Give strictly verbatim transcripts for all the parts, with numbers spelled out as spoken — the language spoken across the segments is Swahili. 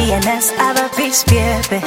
E N S have a peace, baby.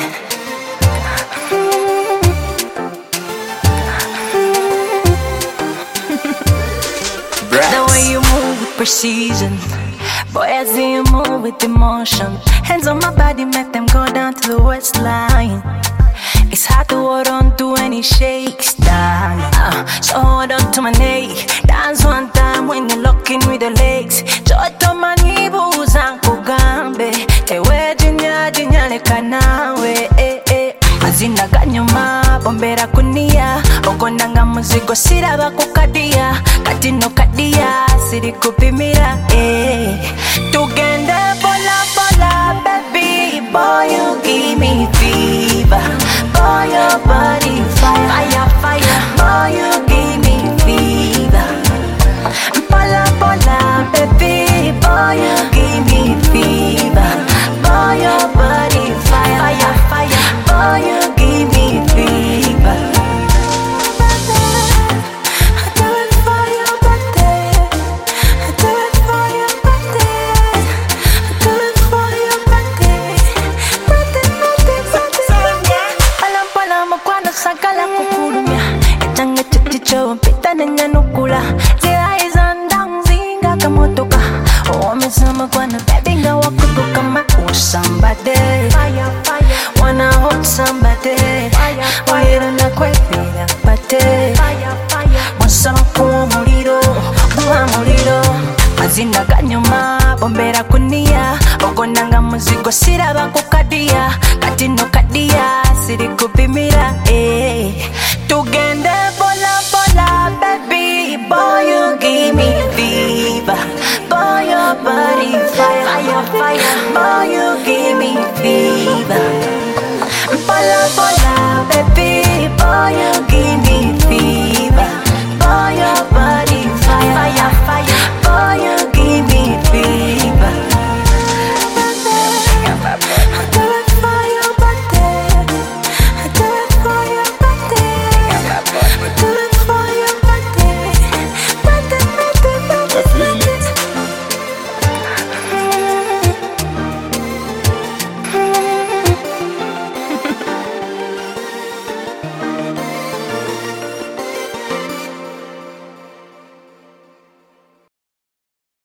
The way you move with precision, boy, I see you move with emotion. Hands on my body, make them go down to the waistline. It's hard to hold on to any shakes down. Uh, so hold on to my neck. Dance one time when you're locking with the legs. Joto manibu zangu gambe. Ewe jinya jinya leka nawe. Eh, eh. Azina kanyuma bombera kunia. Ogonanga muzigo siraba kukadia. Katino kadia siri kupimira. Eh. Tugende bola bola baby. Boy you give me fever. Boy, your body fire, fire, fire. Boy, you give me fever. Pola, pola, baby. Boy, you give me fever. Boy, your body fire, fire, fire. Boy, you give me fever. I do it for your birthday. I do it for your birthday. I do it for your birthday. Birthday, birthday, birthday. Makwano sakala kukurumya Echanga cheticho mpita nenya nukula Zira izandang zinga kamotoka Owamesa makwano baby nga wakutuka ma want somebody Fire, fire Wanna hold somebody Fire, fire Oira na kwepira pate Fire, fire Mwasama kuwa muliro Kuwa muliro Azina kanyuma bombera kunia Ogonanga muzigo siraba kukadia Katino kadia siri kupimira eh. Tugende bola bola baby. Boy you give me fever. Boy your body fire, fire, fire. Boy you